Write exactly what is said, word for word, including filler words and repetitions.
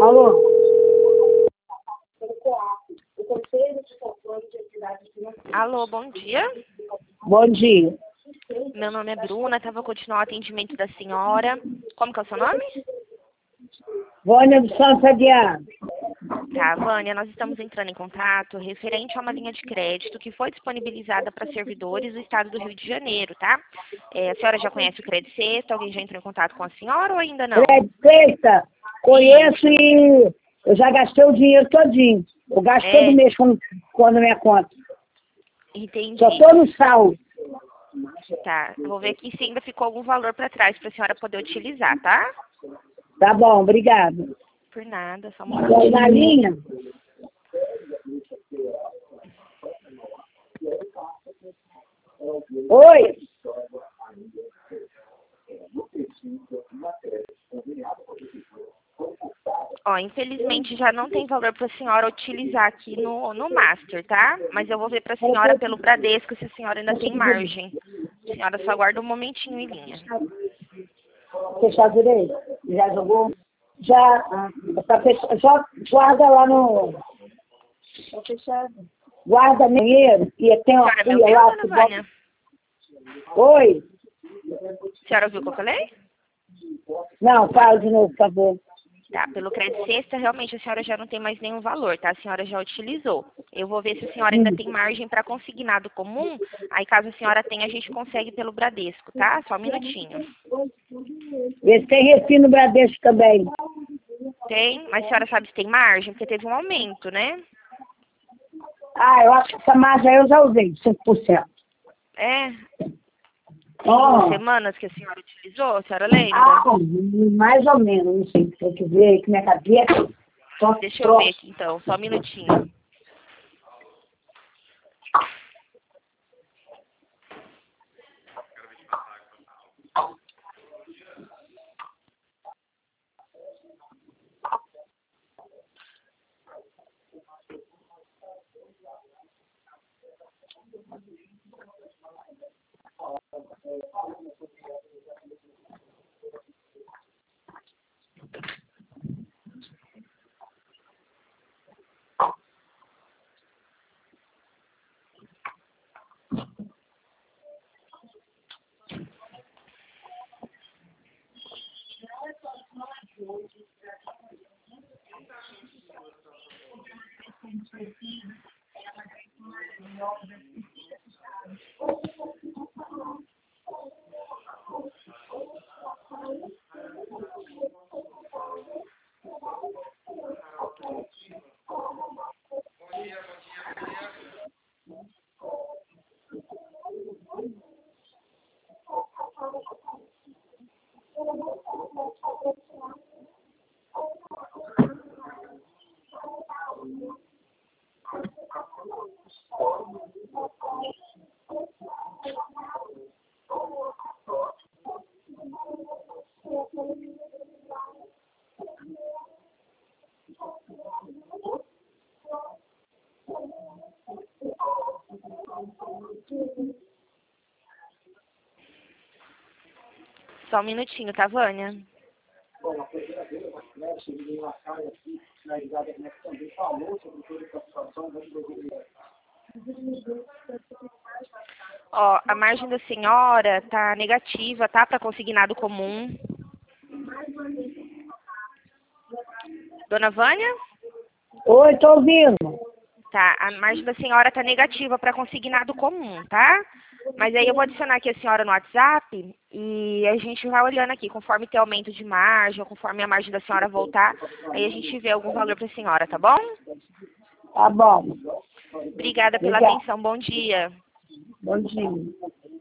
Alô? Alô, bom dia. Bom dia. Meu nome é Bruna, estava continuando o atendimento da senhora. Como que é o seu nome? Vânia do Santos Aguiar. Tá, Vânia, nós estamos entrando em contato referente a uma linha de crédito que foi disponibilizada para servidores do estado do Rio de Janeiro, tá? É, a senhora já conhece o Crédito Sexta? Alguém já entrou em contato com a senhora ou ainda não? Crédito Sexta, conheço e eu já gastei o dinheiro todinho. Eu gasto É. todo mês quando, quando minha conta. Entendi. Só tô no saldo. Tá, vou ver aqui se ainda ficou algum valor para trás para a senhora poder utilizar, tá? Tá bom, obrigado. Por nada, só um Vai minutinho. na linha? Oi? Ó, infelizmente já não tem valor para a senhora utilizar aqui no, no Master, tá? Mas eu vou ver para a senhora pelo Bradesco se a senhora ainda tem margem. A senhora só aguarda um momentinho em linha. Fechar direito? Já jogou? Já, ah, tá fechado. Já guarda lá no... Tá fechado. Guarda dinheiro e tem uma A senhora me pia ouviu, lá. dona que Vânia? bota- Oi? A senhora ouviu o que eu falei? Não, fala de novo, por favor. Tá, pelo Crédito Sexta, realmente a senhora já não tem mais nenhum valor, tá? A senhora já utilizou. Eu vou ver se a senhora ainda tem margem para consignado comum. Aí, caso a senhora tenha, a gente consegue pelo Bradesco, tá? Só um minutinho. Vê se tem refino no Bradesco também. Tem? Mas a senhora sabe se tem margem? Porque teve um aumento, né? Ah, eu acho que essa margem aí eu já usei, cinco por cento. É? Tem Oh. duas semanas que a senhora utilizou, a senhora lembra? Ah, mais ou menos, não sei. Tem que ver que minha cabeça... Só Deixa eu ver aqui, então. Só um minutinho. Só um minutinho, tá, Vânia? Ó, a margem da senhora tá negativa, tá? Para consignado comum. Dona Vânia? Oi, tô ouvindo. Tá, a margem da senhora tá negativa para consignado comum, tá? Mas aí eu vou adicionar aqui a senhora no WhatsApp e a gente vai olhando aqui, conforme tem aumento de margem, conforme a margem da senhora voltar, aí a gente vê algum valor para a senhora, tá bom? Tá bom. Obrigada pela Obrigada. atenção, bom dia. Bom dia.